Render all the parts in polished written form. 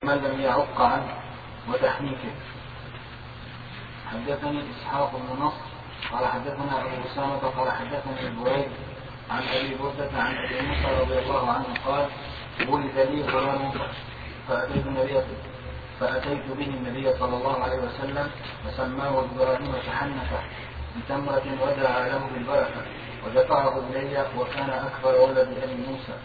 من لم يعق عنه وتحنيكه. حدثني إسحاق بن نصر قال حدثنا أبو أسامة قال حدثني البريد عن أبي بردة عن أبي موسى رضي الله عنه قال ولد لي غلام فأتيت به النبي صلى الله عليه وسلم فسماه إبراهيم فحنكه بتمرة ودعا له بالبركة ودفعه إلي وكان أكبر ولد أبي موسى.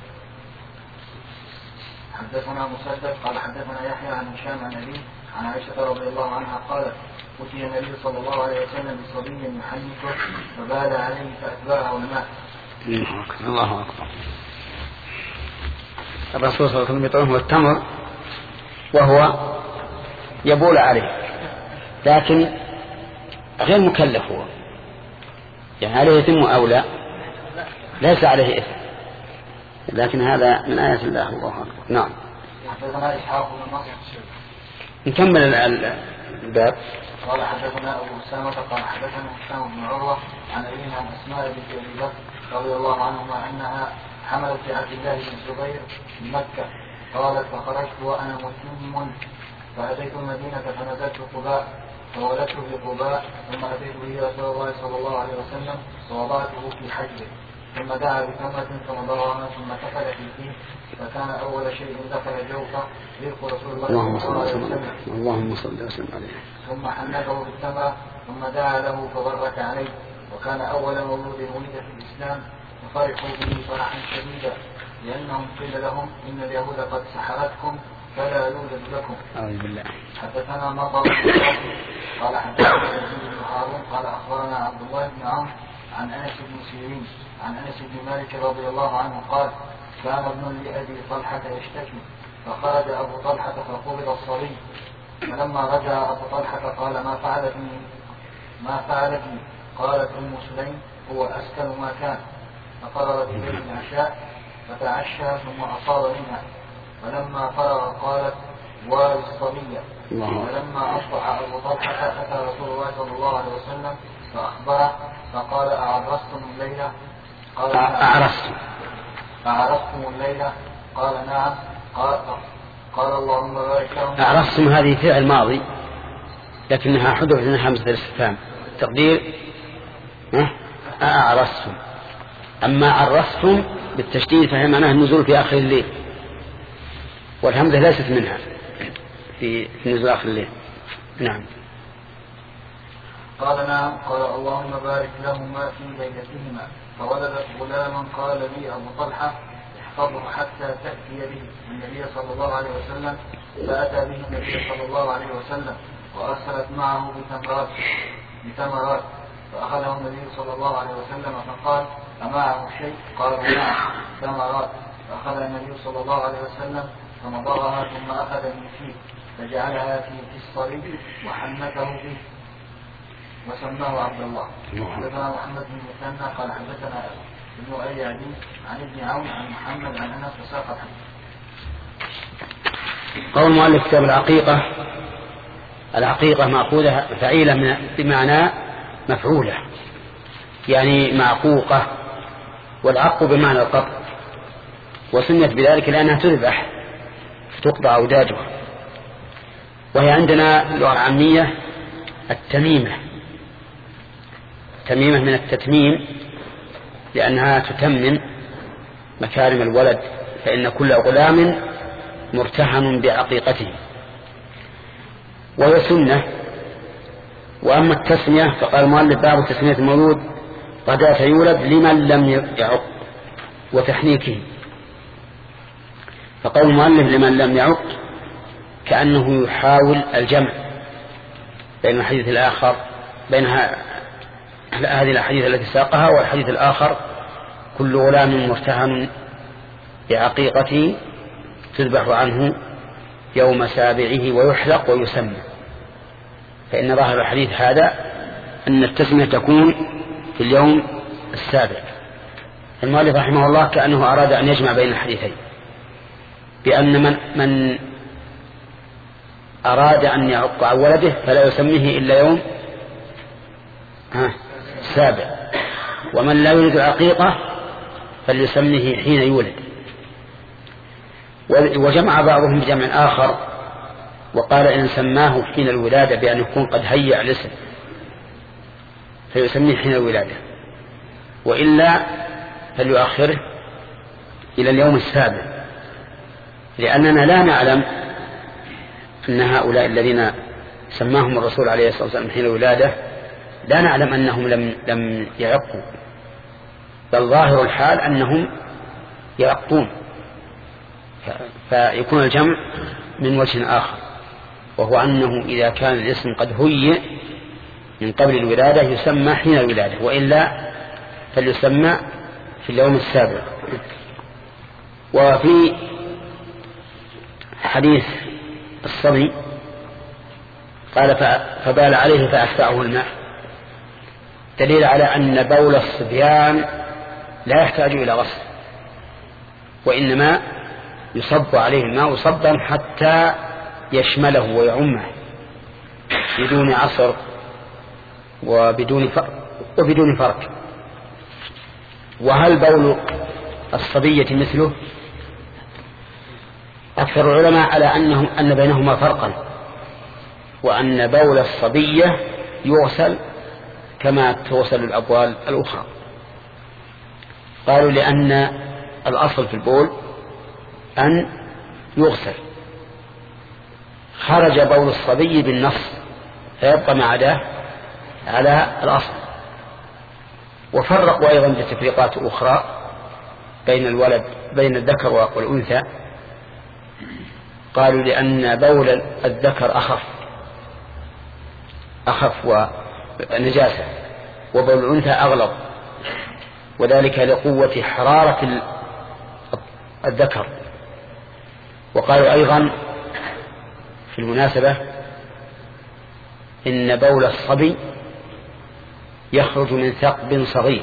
حدثنا مسدد قال حدثنا يحيى عن هشام عن أبيه عن عائشة رضي الله عنها قالت أتي النبي صلى الله عليه وسلم بصبي يحنكه فبال عليه فأتبعه الماء. الله أكبر. الرسول صلى الله عليه وسلم يطعمه التمر وهو يبول عليه لكن غير مكلف، هو يعني عليه إثم أو لا، ليس عليه إثم، لكن هذا من آيات الله. الله أكبر. نعم. حدثنا إسحاق بن نصر نكمل الباب. قال حدثنا أبو أسامة قال حدثنا هشام بن عروة عن أبيها عن أسماء بنت أبي بكر رضي الله عنهما أنها حملت في عبد الله بن الزبير من مكة. قالت فخرجت وأنا مسلم فأتيت المدينة فنزلت قباء فولدت في قباء ثم أتيت به رسول الله صلى الله عليه وسلم فوضعته في حجره ثم دعا بتمرة فمضغها ثم كفل فيه فكان أول شيء دخل جوفه رزق رسول الله صلى الله عليه وسلم. اللهم صل وسلم عليه. ثم حنكه بالتمرة ثم دعا له فبرك عليه وكان أول مولود ولد في الإسلام ففرحوا به فرحا شديدا لأنهم قيل لهم إن اليهود قد سحرتكم فلا يوجد لكم. أعوذ بالله. حدثنا مطر قال حدثنا يزيد بن هارون قال أخبرنا عبد الله بن عمرو عن أنس بن سيرين عن أنس بن مالك رضي الله عنه قال كان ابن لأبي طلحة يشتكي فخرج أبو طلحة فقبض الصبي فلما رجع أبو طلحة قال ما فعلتني قالت أم سليم هو أسكن ما كان فقررت إليه العشاء فتعشى ثم أصاب منها فلما فرغ قالت وارث الصبي. فلما أصبح أبو طلحة أتى رسول الله صلى الله عليه وسلم فأخبره فقال أعرستم الليلة؟ قال أعرستم الليلة؟ قال نعم. قال اللهم بارك لهم. أعرستم هذه فعل ماضي لكنها حذفت من همزة الاستفهام تقدير أعرستم. أما عرستم بالتشديد فهي معناها النزول في آخر الليل والهمزة ليست منها في نزول آخر الليل. نعم. قال نعم. قال اللهم بارك لهما في ليلتهما فولدت غلاما قال لي أبو طلحة احفظه حتى تأتي به النبي صلى الله عليه وسلم فأتى به النبي صلى الله عليه وسلم وأرسلت معه بتمرات فأخذه النبي صلى الله عليه وسلم فقال أمعه شيء؟ قالوا نعم تمرات. فأخذ النبي صلى الله عليه وسلم فمضغها ثم أخذ من فيه فجعلها في الصليب وحنكه به وسماه عبد الله. حدثنا محمد بن مثنى قال حدثنا ابن أبي عدي عن ابن عون عن محمد عن أنس وساق الحديث. قول مؤلف كتاب العقيقة مأخوذة فعيلة بمعنى مفعولة يعني معقوقة والعق بمعنى القطع وسميت بذلك لأنها تذبح فتقطع أوداجها. وهي عندنا اللغة العامية التميمة من التتميم لأنها تتمم مكارم الولد فإن كل غلام مرتهن بعقيقته وهي سنة. وأما التسمية فقال المؤلف باب تسمية المولود غداة يولد لمن لم يعق وتحنيكه. فقول المؤلف لمن لم يعق كأنه يحاول الجمع بين الحديث الآخر بين هذه الأحاديث التي ساقها والحديث الآخر كل غلام مرتهن بعقيقته تذبح عنه يوم سابعه ويحلق ويسمى. فإن ظاهر الحديث هذا أن التسمية تكون في اليوم السابع. المؤلف رحمه الله كأنه أراد أن يجمع بين الحديثين بأن من أراد أن يعق عن ولده فلا يسميه إلا يوم السابع ومن لا يريد العقيقة فليسميه حين يولد. وجمع بعضهم بجمع آخر وقال إن سماه حين الولادة بأن يكون قد هيأ الاسم فيسميه حين الولادة، وإلا فليؤخره إلى اليوم السابع، لأننا لا نعلم أن هؤلاء الذين سماهم الرسول عليه الصلاة والسلام حين الولادة لا نعلم أنهم لم يعقوا، بل ظاهر الحال أنهم يعقون، فيكون الجمع من وجه آخر، وهو أنه إذا كان الاسم قد هيئ من قبل الولادة يسمى حين الولادة، وإلا فليسمى في اليوم السابع. وفي حديث الصبي قال فبال عليه فأتبعه الماء، دليل على أن بول الصبيان لا يحتاج إلى غسل، وإنما يصب عليه الماء صبا حتى يشمله ويعمه بدون عصر وبدون فرق. وهل بول الصبية مثله؟ أكثر العلماء على أن بينهما فرقا، وأن بول الصبية يغسل كما تغسل الأبوال الأخرى. قالوا لأن الأصل في البول أن يغسل، خرج بول الصبي بالنص فيبقى ما عداه على الأصل. وفرقوا أيضا بتفريقات أخرى بين الذكر والأنثى، قالوا لأن بول الذكر أخف ونجاسة، وبول الأنثى أغلظ، وذلك لقوة حرارة الذكر. وقالوا أيضا في المناسبة إن بول الصبي يخرج من ثقب صغير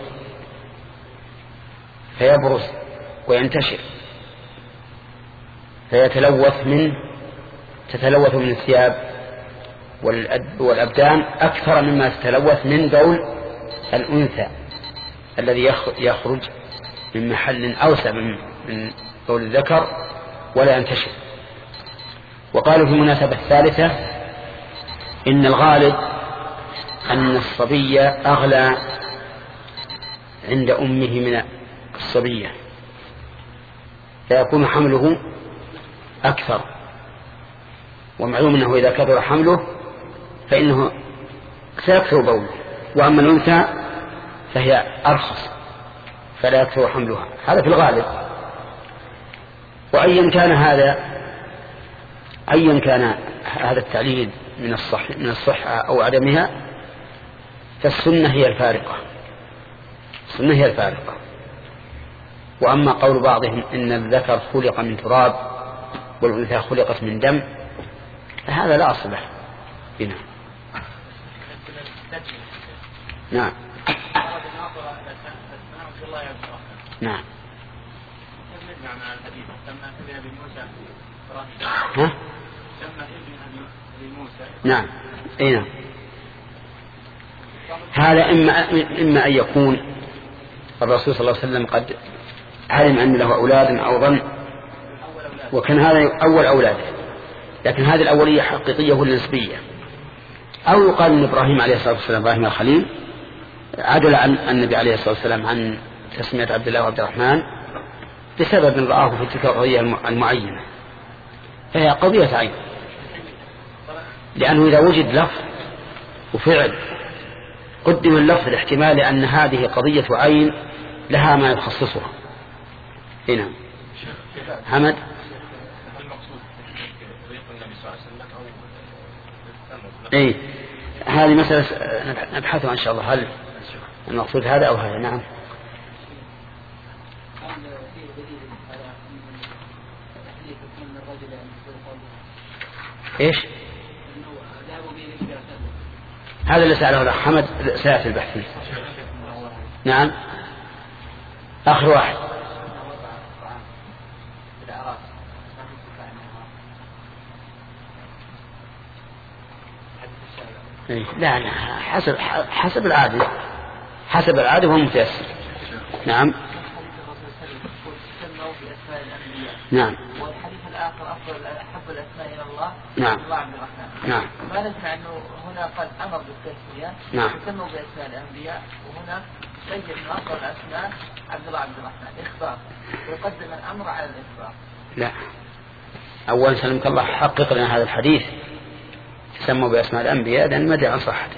فيبرز وينتشر تتلوث من الثياب والأبدان أكثر مما تتلوث من بول الأنثى الذي يخرج من محل أوسع من بول الذكر ولا ينتشر. وقالوا في المناسبة الثالثة إن الغالب أن الصبي أغلى عند أمه من الصبية، فيكون حمله أكثر، ومعلوم أنه إذا كثر حمله فإنه سيكثر بوله، وأما الأنثى فهي أرخص فلا يكثر حملها، هذا في الغالب. وأيا كان هذا التعليل من الصحة أو عدمها، فالسنة هي الفارقة. وأما قول بعضهم إن الذكر خلق من تراب والأنثى خلقت من دم فهذا لا أصل له بنا. نعم نعم نعم نعم. هذا إما أن يكون الرسول صلى الله عليه وسلم قد علم أن له أولاد أو ظن، وكان هذا أول أولاده، لكن هذه الأولية حقيقية ولا نسبية. أو يقال أن إبراهيم عليه الصلاة والسلام إبراهيم الخليل عدل عن النبي عليه الصلاة والسلام عن تسمية عبد الله وعبد الرحمن بسبب رآه في تلك القضية المعينة، فهي قضية عين، لأنه إذا وجد لفظ وفعل قدم اللفظ لاحتمال أن هذه قضية عين لها ما يخصصها. هنا حمد اي هذه مسألة نبحثها إن شاء الله، هل المقصود هذا أو هذا. نعم. ايش هذا اللي سأله الأخ حمد سيأتي البحث فيه. نعم آخر واحد. لا حسب العادة والمتيسر. نعم نعم. والحديث الآخر أحب الأسماء إلى الله الله نعم. عبد الله عبد الرحمن. نعم. ما نسمع أنه هنا قد أمر بالتسمية. نعم. يسموا بأسماء الأنبياء، وهنا سيد من أفضل الأسماء عبد الله عبد الرحمن إخبار، ويقدم الأمر على الإخبار. لا، أول سلمك الله حقق لنا هذا الحديث يسموا بأسماء الأنبياء لأن ما دعا عن صحته.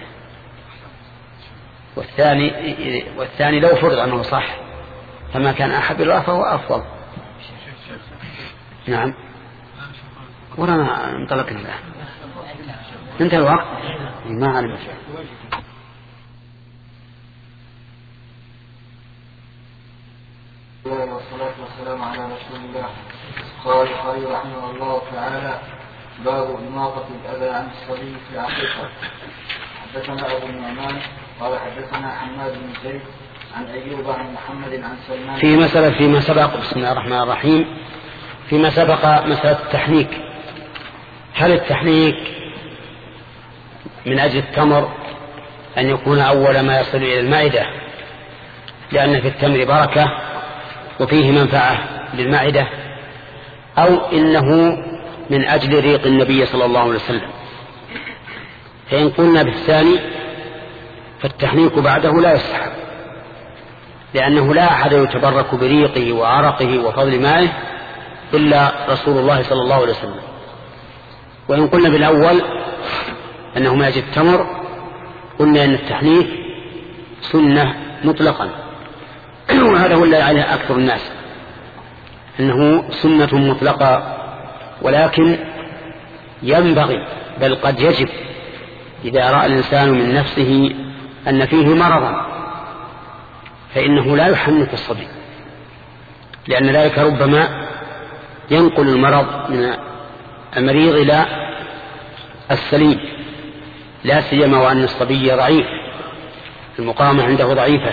والثاني لو فرض أنه صح فما كان أحد الله فهو أفضل. نعم. ورانا انطلقنا الآن انتهى الوقت ما علم. والصلاة والسلام على رسول الله. قال البخاري رحمه الله تعالى: باب إماطة الأذى عن الصبي في العقيقة. حدثنا أبو النعمان قال حدثنا حماد بن زيد عن أيوب عن محمد عن سلمان. فيما سبق بسم الله الرحمن الرحيم، فيما سبق مسألة التحنيك. هل التحنيك من أجل التمر أن يكون أول ما يصل إلى المعدة لأن في التمر بركة وفيه منفعة للمعدة، أو إنه من أجل ريق النبي صلى الله عليه وسلم؟ فإن قلنا بالثاني فالتحنيك بعده لا يصح، لأنه لا أحد يتبرك بريقه وعرقه وفضل مائه إلا رسول الله صلى الله عليه وسلم. وإن قلنا بالأول أنه من أجل التمر قلنا أن التحنيك سنة مطلقا، وهذا هو الذي عليه أكثر الناس أنه سنة مطلقة، ولكن ينبغي بل قد يجب إذا رأى الإنسان من نفسه أن فيه مرضا فإنه لا يحنك الصبي، لأن ذلك ربما ينقل المرض من المريض إلى السليم، لا سيما وأن الصبي ضعيف، المقاومة عنده ضعيفة.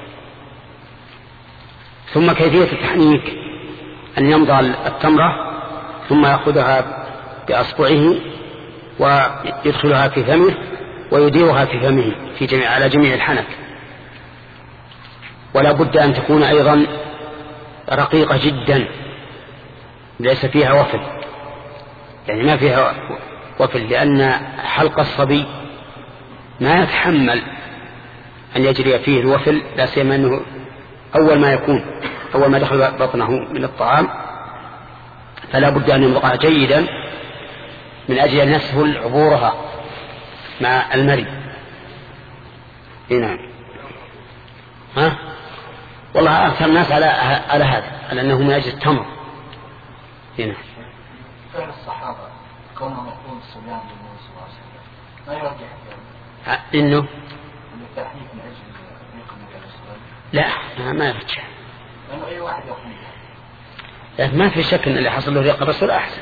ثم كيفية التحنيك أن يمضغ التمرة ثم يأخذها بأصبعه ويدخلها في فمه ويديرها في فمه على جميع الحنك، ولا بد أن تكون أيضا رقيقة جدا ليس فيها وفل، يعني ما فيها وفل، لأن حلق الصبي ما يتحمل أن يجري فيه الوفل، لا سيما أنه أول ما دخل بطنه من الطعام، فلا بد أن يمضغها جيدا من أجل أن يسهل عبورها مع المري. نعم. والله أكثر الناس على هذا، على أنه من أجل التمر. نعم. فعل الصحابة كونهم يقوم الصبيان للنبي صلى الله عليه وسلم ما يرجح إنه التحنيك من أجل ريق النبي عليه الصلاة والسلام؟ لا، ما يرجح، لأنه أي واحد يقوم لكن ما في شك أن اللي حصل له ريق الرسول أحسن.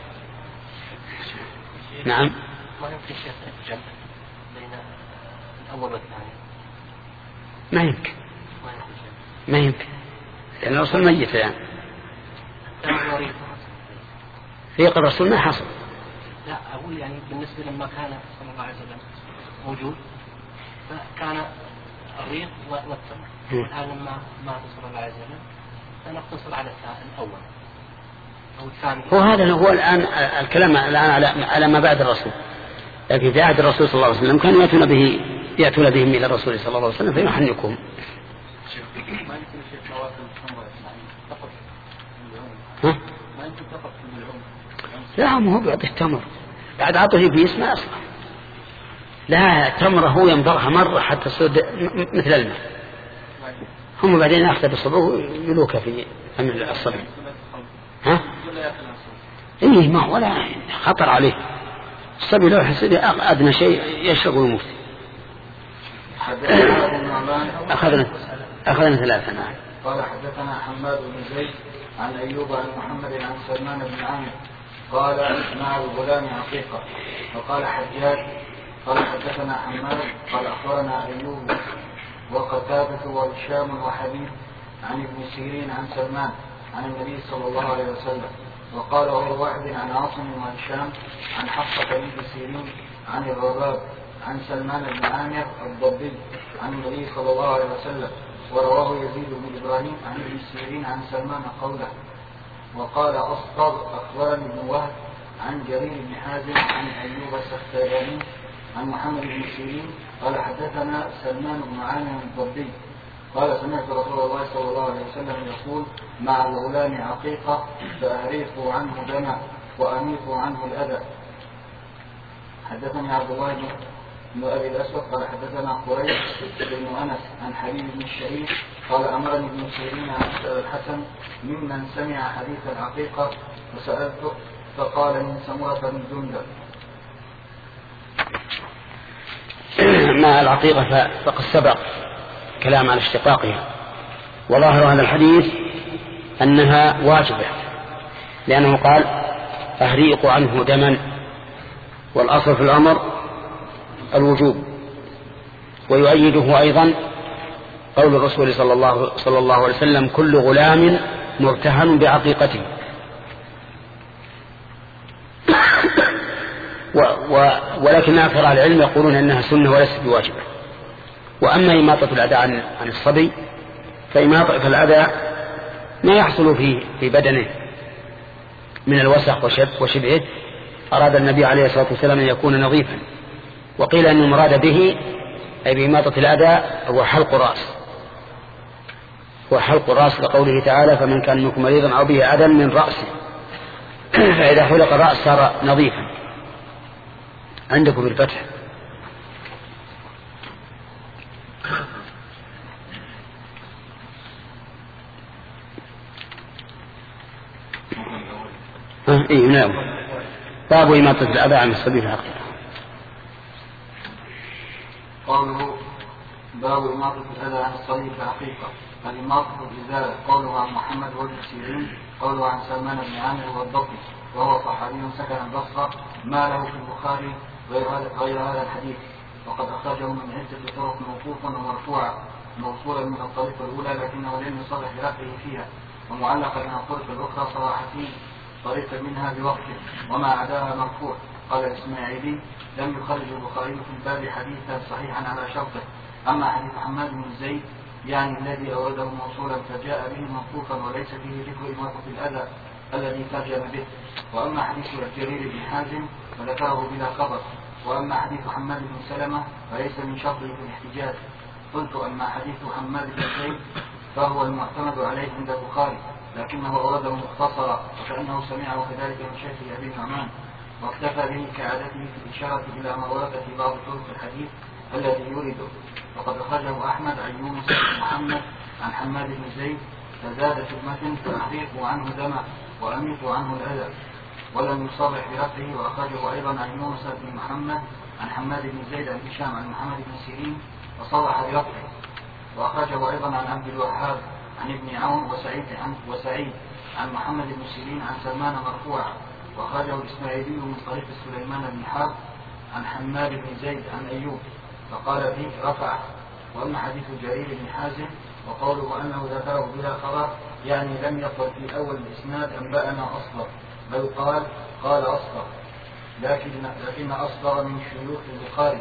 نعم. ما يمكن شيء الجمع بين الأول والثاني؟ ما يمكن لأن الرسول ميت الآن. ريق الرسول ما حصل. لا أقول يعني بالنسبة لما كان صلى الله عليه وسلم موجود فكان الريق والتمر، والآن لما مات صلى الله عليه وسلم فنقتصر على الأول أو الثاني. وهذا هو الآن الكلام الآن على ما بعد الرسول، لكن في عهد الرسول صلى الله عليه وسلم كانوا يأتون بهم إلى الرسول صلى الله عليه وسلم فيحنكهم. ما يمكن شيء مواسم التمر فقط ها؟ ما يمكن فقط في العمر. لا، ما هو بيعطي التمر بعد عطه في اسمه أصلا. لا، التمر هو يمضغها مرة حتى تصير مثل الماء، هم بعدين يأخذ بالصبع ويلوك في أمر الصبع. ها؟ إيه، ما هو ولا خطر عليه الصبي، لو حسد أدنى شيء يشرب ويموت. أخذنا 3. نعم. قال حدثنا حماد بن زيد عن أيوب عن محمد عن سلمان بن عامر قال مع الغلام عقيقة. وقال حجاج قال حدثنا حماد قال أخبرنا أيوب وقتادة وهشام وحبيب عن ابن سيرين عن سلمان عن النبي صلى الله عليه وسلم. وقال غير واحد عن عاصم وهشام عن حفصة بن سيرين عن الرباب عن سلمان بن عامر الضبي عن النبي صلى الله عليه وسلم. ورواه يزيد بن إبراهيم عن ابن سيرين عن سلمان قوله. وقال أصطب أخبرني ابن وهب عن جرير بن حازم عن أيوب السختياني عن محمد بن سيرين قال حدثنا سلمان بن عامر الضبي قال سمعت رسول الله صلى الله عليه وسلم يقول مع الغلام عقيقة فأهريقوا عنه دمه وأميطوا عنه الأذى. حدثني عبد الله بن أبي الأسود قال حدثنا قريش بن أنس عن حبيب بن الشهيد قال أمرني ابن سيرين عن الحسن ممن سمع حديث العقيقة فسألته فقال من سمرة بن جندب. مع العقيقة فقد سبق كلام على اشتقاقها، وظاهر هذا الحديث أنها واجبة، لأنه قال أهريق عنه دما، والأصل في الأمر الوجوب. ويؤيده أيضا قول الرسول صلى الله عليه وسلم كل غلام مرتهن بعقيقته. ولكن أكثر أهل العلم يقولون أنها سنة وليست بواجبة. وأما إماطة الأذى عن الصبي فإماطة الأذى ما يحصل في بدنه من الوسخ وشبهه أراد النبي عليه الصلاة والسلام أن يكون نظيفا. وقيل أن المراد به أي بإماطة الأذى هو حلق الرأس لقوله تعالى فمن كان منكم مريضا أو به أذى من رأسه، فإذا حلق الرأس صار نظيفا. عندكم بالفتح. نعم. باب إماطة الأذى عن الصبي في حقه. قوله باب إماطة الأذى عن الصبي في حقيقة. فالإماطة الإزالة قوله عن محمد بن سيرين قوله عن سلمان بن عامر والضبي وهو صحابي سكن البصرة ما له في البخاري غير هذا الحديث، وقد أخرجه من عدة طرق موقوفا ومرفوعا موصولا من الطريق الأولى لكنه لم يصرح برفعه فيها، ومعلقا من الطرق الأخرى صراحة فيه طريقا منها بوقته وما عداها مرفوع. قال الإسماعيلي لم يخرج البخاري في الباب حديثا صحيحا على شرطه. أما حديث حماد بن زيد يعني الذي أورده موصولا فجاء به موقوفا وليس فيه ذكر إماطة الأذى الذي ترجم به. وأما حديث جرير بن حازم فذكره بلا خبر. وأما حديث حماد بن سلمة فليس من شرطه في الاحتجاج. قلت أما حديث حماد بن زيد فهو المعتمد عليه عند البخاري لكنه أورده مختصرا وكأنه سمعه كذلك من شيخ أبي النعمان واكتفى به كعادته في الإشارة إلى ما ورد في بعض طرق الحديث الذي يورده. وقد أخرجه أحمد عن يونس بن محمد عن حماد بن زيد فزاد في المتن فأحرقوا عنه دمه وأميطوا عنه الأذى ولم يصرح برفعه. وأخرجه أيضا عن يونس بن محمد عن حماد بن زيد عن هشام عن محمد بن سيرين وصرح برفعه. وأخرجه أيضا عن عبد الوهاب عن ابن عون وسعيد عن محمد بن سيرين عن سلمان مرفوعا. وأخرجه الإسماعيلي من طريق سليمان بن حرب عن حماد بن زيد عن أيوب فقال فيه رفعه. وأما حديث جرير بن حازم وقوله أنه ذكره بلا خبر يعني لم يقل في أول الإسناد أنبأنا أصدر بل قال أصدر، لكن أصدر من شيوخ البخاري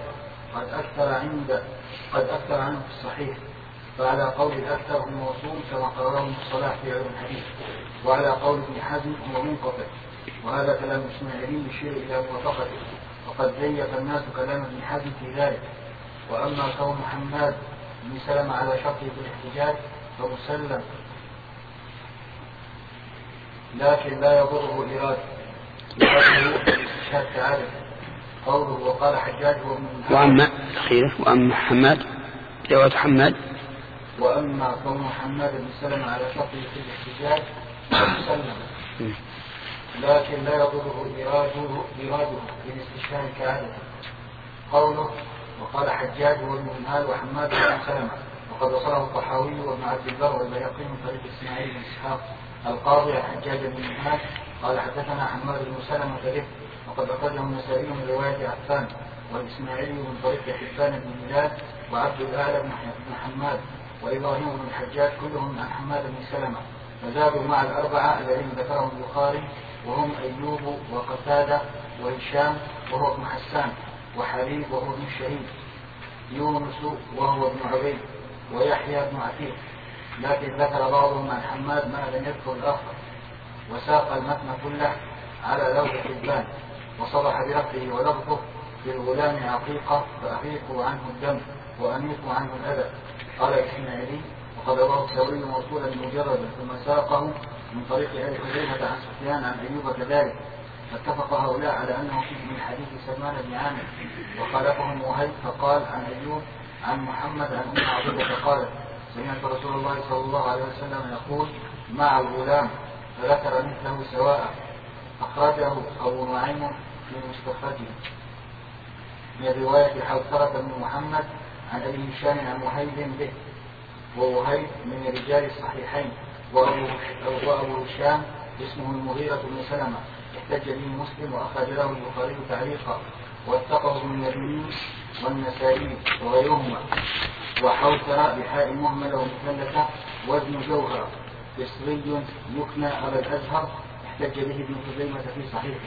قد أكثر عنه في الصحيح. فعلى قول الأكثر هو موصول كما قرره ابن الصلاح في علم الحديث، وعلى قول ابن حزم هو منقطع. وهذا كلام الإسماعيلي يشير إلى موافقته، وقد زيف الناس كلام ابن حزم في ذلك. وأما كون حماد بن سلمة على شرطه في الاحتجاج فمسلم لكن لا يضره إرادة شهادة عادة. قوله وقال حجاج هو من وأما أخيرا وأما حماد رواية حماد وأما كون حماد بن سلمة على شرطه في الاحتجاج فمسلم لكن لا يضره إراده بالاستشهاد كعادة. قوله وقال حجاج هو المنهال وحماد بن سلمة وقد وصله الطحاوي وابن عبد البر والبيهقي من طريق إسماعيل بن إسحاق القاضي حجاج بن منهال قال حدثنا حماد بن سلمة به وقد أخرجه النسائي من رواية عفان والإسماعيلي من طريق حبان بن ميلاد وعبد الأعلى بن حماد وإبراهيم بن الحجاج كلهم عن حماد بن سلمة فزادوا مع الأربعة الذين ذكرهم البخاري وهم أيوب وقتادة وهشام وهو ابن حسان وحبيب وهو ابن الشهيد يونس وهو ابن عبيد ويحيى بن عتيق. لكن ذكر بعضهم عن حماد ما لم يذكر الآخر وساق المتن كله على لوح الحبان وصرح برفعه ولفظه للغلام عقيقة فأحيقوا عنه الدم وأميقوا عنه الأذى. قال الإسماعيلي وقد رواه الثوري موصولا مجردا ثم ساقه من طريق آل حذيفة عن سفيان عن أيوب كذلك، فاتفق هؤلاء على أنه فيه من حديث سلمان بن عامر، وخالفهم وهيب فقال عن أيوب عن محمد عن أم عبيدة قالت سمعت رسول الله صلى الله عليه وسلم يقول مع الغلام، فذكر مثله سواء. أخرجه أبو نعيم في مستخرجه من رواية حوثرة بن محمد عن أبي هشام عن وهيب به، ووهيب من رجال الصحيحين، وأبو هشام اسمه المغيرة بن سلمة احتج به مسلم وأخرج له البخاري تعليقا واتقه ابن يزيد والنسائي وغيرهما. وحوثر بحاء مهملة ومثلثة وابن جوهر مصري يكنى أبا الأزهر احتج به ابن خزيمة في صحيحه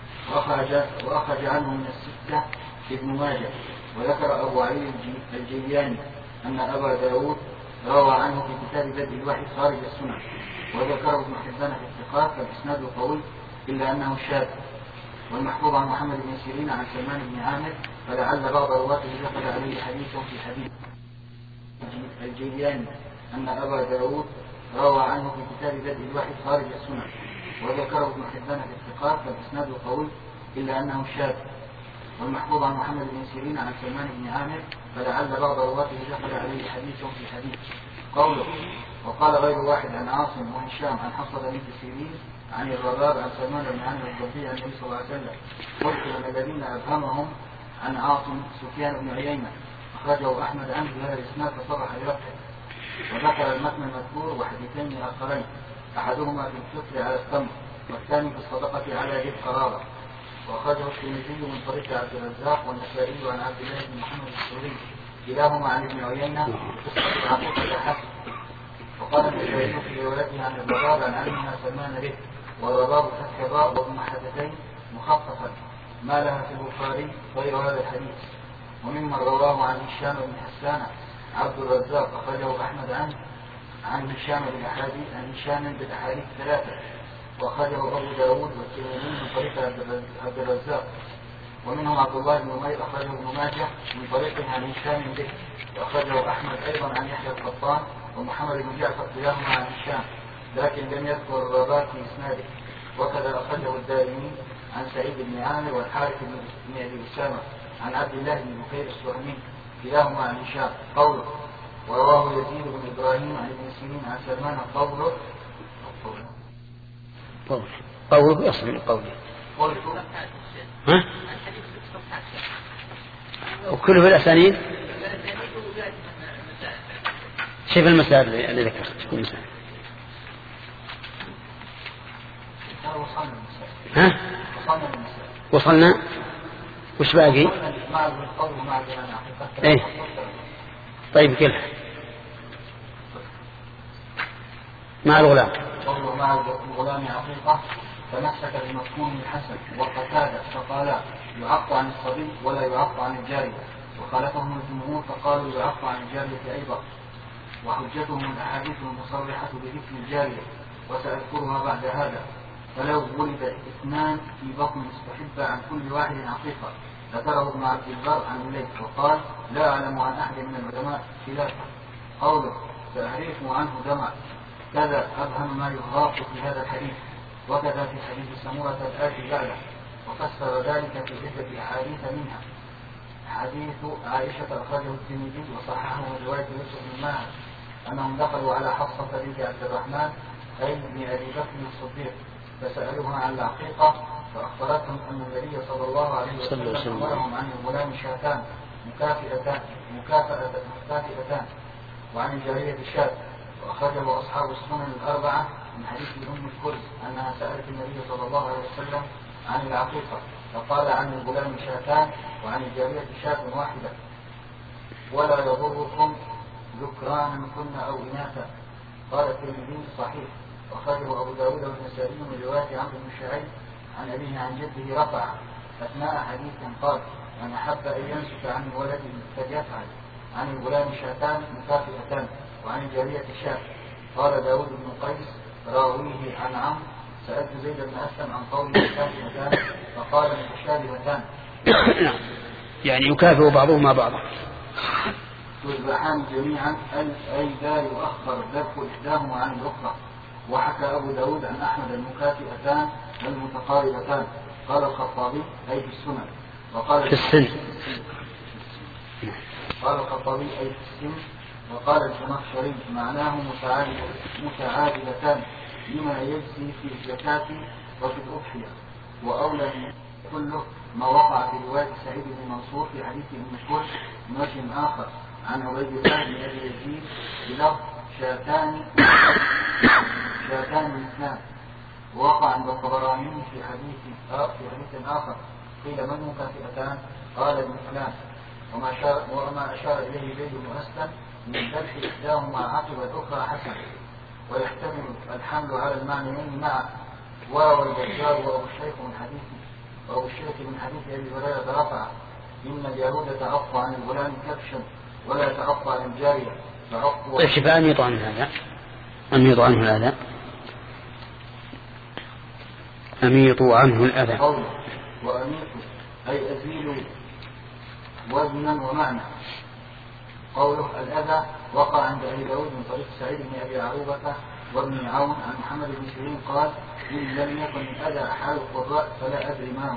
وأخرج عنه من الستة ابن ماجه. وذكر أبو علي الجيلاني أن أبا داود روى عنه في كتاب بدء الوحي خارج السنن، وذكره ابن حبان في الثقات فالإسناد قوي إلا أنه شاذ. والمحفوظ عن محمد بن سيرين عن سلمان بن عامر فلعل بعض رواته دخل عليه حديث في حديث الجيلاني أن أبا داود روى عنه في كتاب بدء الوحي خارج السنن، وذكره ابن حبان في الثقات فالإسناد قوي إلا أنه شاذ. والمحفوظ عن محمد بن سيرين عن سلمان بن عامر فلعل بعض رواته دخل عليه حديث في حديث. قوله وقال غير واحد عن عاصم وهشام عن حفصة بنت سيرين عن الرباب عن سلمان بن عامر الضبي عن النبي صلى الله عليه وسلم. قلت من الذين أفهمهم عن عاصم سفيان بن عيينة أخرجه أحمد عنه بهذا الإسناد فصرح برفعه. وذكر المتن المذكور وحديثين آخرين أحدهما في الفطر على التمر والثاني في الصدقة على ذي القرابة. وأخرجه الترمذي من طريق عبد الرزاق والنسائي عن عبد الله بن محمد السوري كلاهما عن ابن عيينة قصة العقيقة حسن. وقال النسائي في روايته عن الرباب عن عمها سلمان به، والرباب فتح باء ومحدتين مخففا ما لها في البخاري غير هذا الحديث. وممن رواه عن هشام بن حسان عبد الرزاق أخرجه أحمد عنه عن هشام بالأحاديث ثلاثة، وأخرجه أبو داود والترمذي من طريق عبد الرزاق. ومنهم عبد الله بن عمير أخرجه ابن ماجه من طريقه عن هشام به، وأخرجه أحمد أيضا عن يحيى القطان ومحمد بن جعفر كلاهما عن هشام، لكن لم يذكر الرباب في إسناده. وكذا أخرجه الدارمي عن سعيد بن عامر والحارث بن أبي أسامة عن عبد الله بن بكير السهمي كلاهما عن هشام. قوله ورواه يزيد بن إبراهيم عن ابن سيرين عن سلمان قوله يصل من قوله وكله في الأسانيد. شوف المسائل اللي ذكرت كل مسائل. وصلنا وش باقي؟ ايه طيب كله مع الغلام. قوله مع الغلام عقيقة فمسك بمفهوم الحسن وقتادة فقالا يعق عن الصبي ولا يعق عن الجارية، وخالفهم الجمهور فقالوا يعق عن الجارية أيضا. وحجتهم الأحاديث المصرحة بذكر الجارية وسأذكرها بعد هذا. فلو ولد اثنان في بطن مستحبة عن كل واحد عقيقة ذكره ابن عبد البر عن الليث وقال لا أعلم عن أحد من العلماء خلافه. قوله سأعرف عنه دمع كذا أفهم ما يغاق في هذا الحديث، وكذا في حديث سمورة الآتي بعده، وفسر ذلك في عدة أحاديث منها حديث عائشة أخرجه الترمذي وصححه من رواية يوسف بن معاذ أنهم دخلوا على حفصة بنت عبد الرحمن أي بن أبي بكر الصديق فسألوها عن العقيقة فأخبرتهم أن النبي صلى الله عليه وسلم أمرهم عن الغلام شاتان مكافئتان وعن الجارية شاة. وأخرجه أصحاب السنن الأربعة من حديث أم الكرز أنها سألت النبي صلى الله عليه وسلم عن العقيقة فقال عن الغلام شاتان وعن الجارية شاة واحدة ولا يضركم ذكران كن أو إناثا. قال الترمذي صحيح. وأخرجه أبو داود والنسائي من رواية عمرو بن شعيب عن أبيه عن جده رفع أثناء حديث قال من أحب أن ينسك عن ولده فليفعل. عن الغلام شاتان مكافئتان وعن الجارية شاة. قال داود بن قيس راويه عن عمرو سألت زيد بن أسلم عن قول متشابهتان فقال متشابهتان يعني يكافئ بعضهما بعضا. تذبحان جميعا أي لا يؤخر ذبح إحداهما عن الأخرى. وحكى أبو داود عن أحمد المكافئتان المتقاربتان. قال الخطابي أي في السنن. وقال في السن. قال الخطابي أي في السن. وقال الزمخشري معناه متعادلتان لما يجزي في الزكاة وفي الأضحية. وأولى كله ما وقع في رواية سعيد بن منصور في حديث ابن كل من آخر عن عبيد الله بن أبي يزيد بلفظ شاتان مثلان. ووقع عند الطبراني في حديث آخر قيل من مكافئتان قال المثلان. وما أشار إليه زيد بن أسلم من ذبح إحداهما عقب الأخرى حسن ويحتمل الحمل على المعنيين معا. وروى البزار وأبو الشيخ من حديث أبي هريرة رفع إن اليهود تعطى عن الغلام كبشا ولا تعطى عن الجارية طيب شفاء أميط عنه هذا أميطوا عنه الأذى. وأميطوا أي أزيلوا وزنا ومعنى. قوله الأذى وقع عند أبي داود من طريق سعيد بن أبي عروبة وابن عون عن محمد بن سيرين قال إن لم يكن الأذى حلق الرأس فلا أدري ما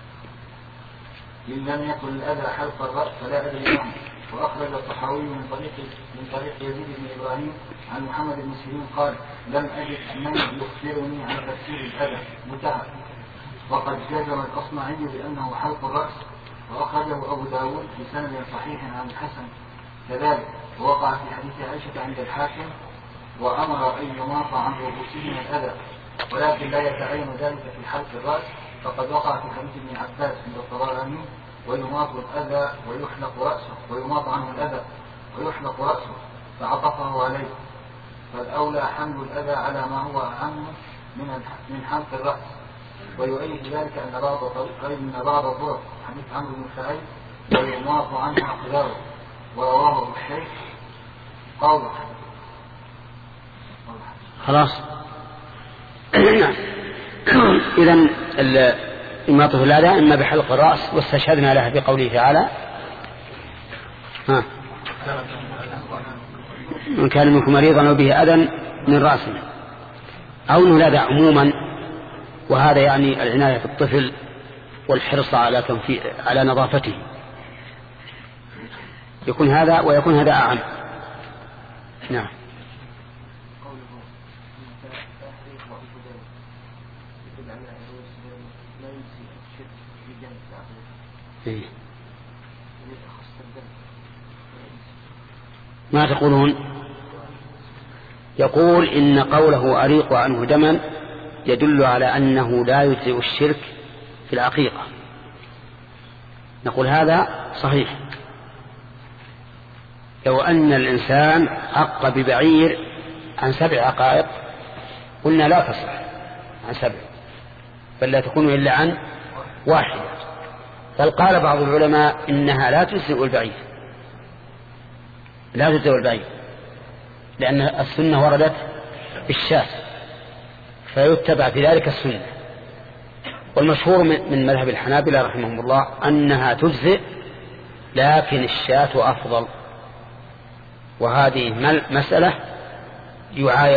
هو. وأخرج الطحاوي من طريق يزيد بن إبراهيم عن محمد بن سيرين قال لم أجد من يخبرني عن تفسير الأذى متهم. وقد جزم الأصمعي بأنه حلق الرأس. وأخرجه أبو داود بسند صحيح عن الحسن كذلك. ووقع في حديث عائشة عند الحاكم وأمر أن يماط عن رؤوسه من الأذى ولكن لا يتعين ذلك في حلق الرأس. فقد وقع في حديث ابن عباس عند الطبراني ويماط الأذى ويماط عنه الأذى ويحلق رأسه فعطفه عليه. فالأولى حمل الأذى على ما هو أعم من حلق الرأس. ويؤيد ذلك أن بعض طرق حديث عمرو بن سعيد ويماط عنه أقداره. ورواه ابو الشيخ قوله. خلاص. إذن إماطة الأذى إما بحلق الرأس واستشهدنا لها بقوله تعالى من كان منكم مريضا أو به أذى من رأسه أو الأذى عموما. وهذا يعني العناية بالطفل والحرص على نظافته يكون هذا أعم. نعم. ما تقولون؟ يقول إن قوله أريق عنه دما يدل على أنه لا يجزئ الشرك في العقيقة. نقول هذا صحيح. لو أن الإنسان عق ببعير عن 7 عقائق قلنا لا تصح عن 7 بل لا تكون إلا عن 1. بل قال بعض العلماء إنها لا تجزئ البعير لأن السنة وردت بالشاة فيتبع في ذلك السنة. والمشهور من مذهب الحنابلة رحمهم الله أنها تجزئ لكن الشاة أفضل. وهذه مسألة يعايا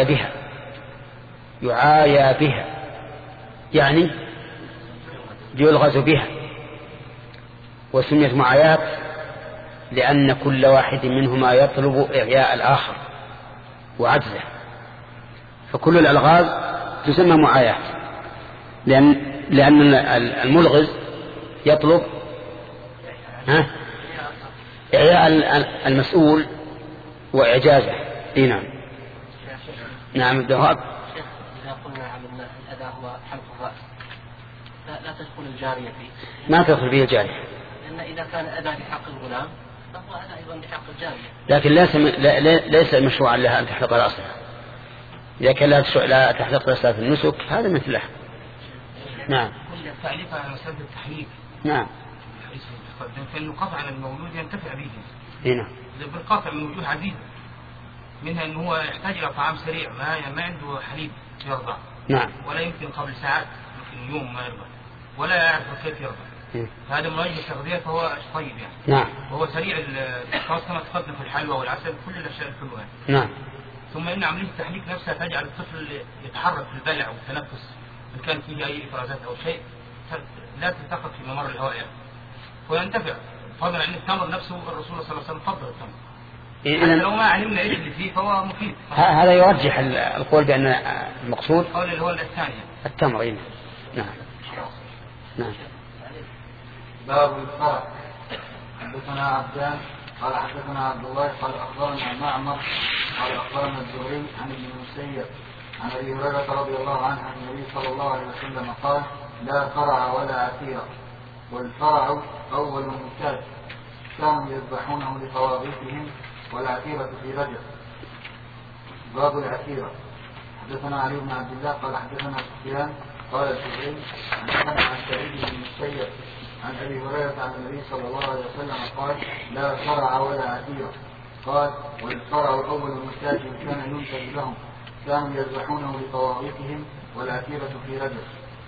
بها يعني يلغز بها. وسميت معايات لأن كل واحد منهما يطلب إعياء الآخر وعجزه. فكل الألغاز تسمى معايات لأن الملغز يطلب إعياء المسؤول وإعجازه. نعم الدهاب. إذا قلنا على الأذى هو حلق الرأس لا تدخل الجارية فيه. ما تدخل فيه الجارية لأن إذا كان أذى بحق الغلام فهو أذى أيضا بحق الجارية. لكن ليس مشروعا لها أن تحلق رأسها. إذا كان لا تحلق رأسها في النسك هذا مثله. نعم. تعليقا على مسألة التحريك. نعم. فإنه قطع على المولود ينتفع به. هنا. بالقطع الموجود عزيز منها أنه هو يحتاج إلى طعام سريع ما عنده حليب يرضع نعم. ولا يمكن قبل ساعات، يمكن يوم ما يرضى ولا يعرف كيف يرضى. هذا من أجل التغذية فهو طيب يعني. نعم. وهو سريع خاصة ما تقدم في الحلوى والعسل كل الأشياء الحلوة. نعم. ثم إن عملية التحليك نفسها تجعل الطفل يتحرك في البلع والتنفس إن كان فيه أي إفرازات أو شيء لا تلتقط في ممر الهواء يعني. وينتفع فضلا عن التمر نفسه. الرسول صلى الله عليه وسلم فضل التمر. لو ما علمنا ايش اللي فيه فهو مفيد. هذا يرجح القول بأن المقصود قول اللي هو الثاني التمر. نعم. نعم. باب الفرع. حدثنا عبدان قال حدثنا عبد الله قال أخبرنا معمر قال أخبرنا الزهري عن ابن المسيب عن أبي هريرة رضي الله عنه عن النبي صلى الله عليه وسلم قال: لا فرع ولا عتيرة، والفرع أول الممتاز، كانوا يذبحونه لطواغيتهم، والعتيرة في رجب. باب العتيرة. حدثنا علي بن عبد الله قال حدثنا سفيان قال الزهري عن سعيد بن المسيب عن أبي هريرة عن النبي صلى الله عليه وسلم قال: لا فرع ولا عتيرة. قال: والفرع أول الممتاز كان ينتج لهم، كانوا يذبحونه لطواغيتهم، والعتيرة في رجب.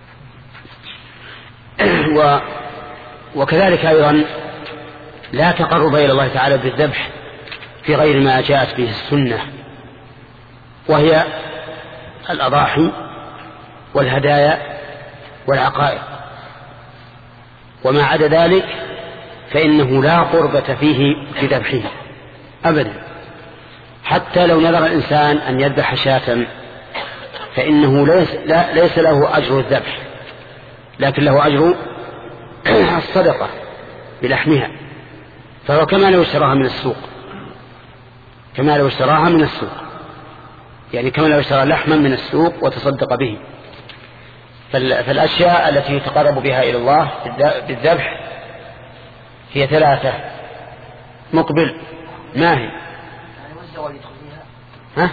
وكذلك أيضا لا تقرب إلى الله تعالى بالذبح في غير ما جاءت به السنة، وهي الأضاحي والهدايا والعقائق، وما عدا ذلك فإنه لا قربة فيه بذبحه أبدا. حتى لو نذر الإنسان أن يذبح شاة فإنه ليس له أجر الذبح، لكن له أجر الصدقة بلحمها، فهو كما لو اشتراها من السوق، كما لو اشتراها من السوق، يعني كما لو اشترى لحما من السوق وتصدق به. فالأشياء التي يتقرب بها إلى الله بالذبح هي ثلاثة: مقبل، ماهي، ها؟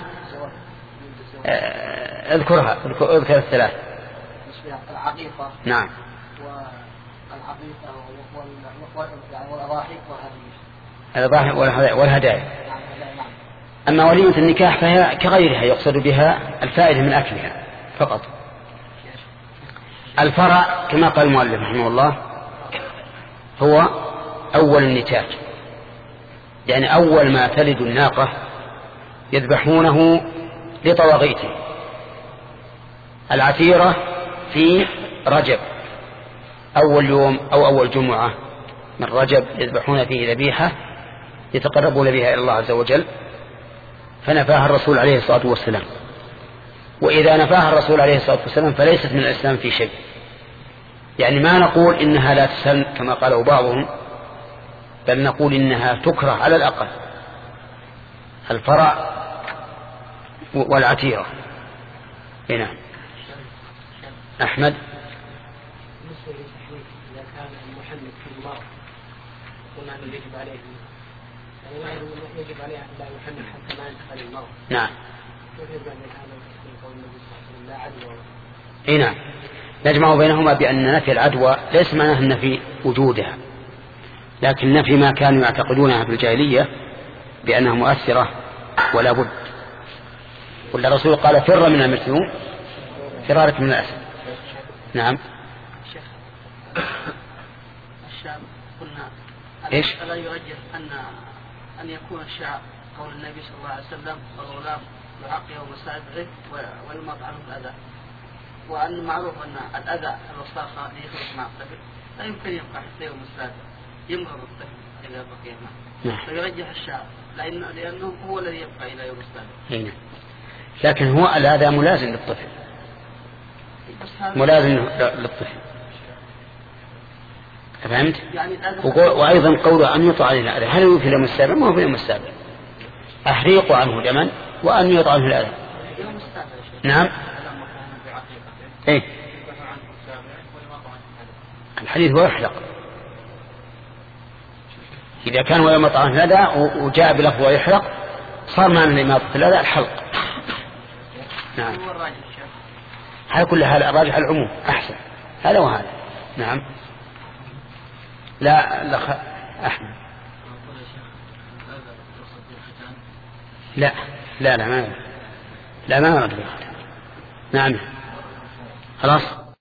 اذكر الثلاث. العقيقة. نعم. والعقيقة والأضاحي والهدايا. أما وليمة النكاح فهي كغيرها يقصد بها الفائدة من أكلها فقط. الفرع كما قال المؤلف رحمه الله هو أول النتاج، يعني أول ما تلد الناقة يذبحونه لطواغيته. العتيرة في رجب، أول يوم أو أول جمعة من رجب يذبحون فيه ذبيحة يتقربون بها إلى الله عز وجل، فنفاها الرسول عليه الصلاة والسلام. وإذا نفاها الرسول عليه الصلاة والسلام فليست من الإسلام في شيء، يعني ما نقول إنها لا تسن كما قاله بعضهم، بل نقول إنها تكره على الأقل. الفرع والعتيرة. هنا أحمد. بالنسبة للتحريك إذا كان المحنك في المرض قلنا أنه يجب عليه، يعني ما يجب عليه أن لا يحنك حتى ما ينتقل المرض. نعم. كيف يجب أن هذا قول النبي صلى الله عليه وسلم لا عدوى؟ إيه نعم، نجمع بينهما بأن نفي العدوى ليس معناه النفي وجودها، لكن نفي ما كانوا يعتقدونها في الجاهلية بأنها مؤثرة ولا بد. ولا الرسول قال: فر من المسلوم فرارك من الأسد. نعم. الشعب قلنا إيش؟ ألا يرجح أن يكون الشعب قول النبي صلى الله عليه وسلم: الغلام يعق يوم سابعه ويمط عنه الأذى، وأن معروف أن الأذى الوساخة يخرج مع الطفل لا يمكن يبقى حتى يوم السابع، يمرض الطفل إذا بقي معه. فيرجح الشعب لأنه هو الذي يبقى إلى يوم السابع. هنا. لكن هو الأذى ملازم للطفل، ملازم للطفل، فهمت؟ يعني وأيضا قوله أن يطع عليه الأذى، هل هو في اليوم السابع؟ ما هو في اليوم السابع. أحريق عنه دما وأن يطع عنه الأذى. نعم. إيه؟ الحديث هو يحلق. إذا كان ويمط عنه الأذى وجاء بلفظ ويحلق صار معنى إماطة الأذى الحلق. نعم. على كل حال الراجح العموم أحسن، هذا وهذا. نعم. لا أحمد. لا ما ورد بالختان. نعم. خلاص.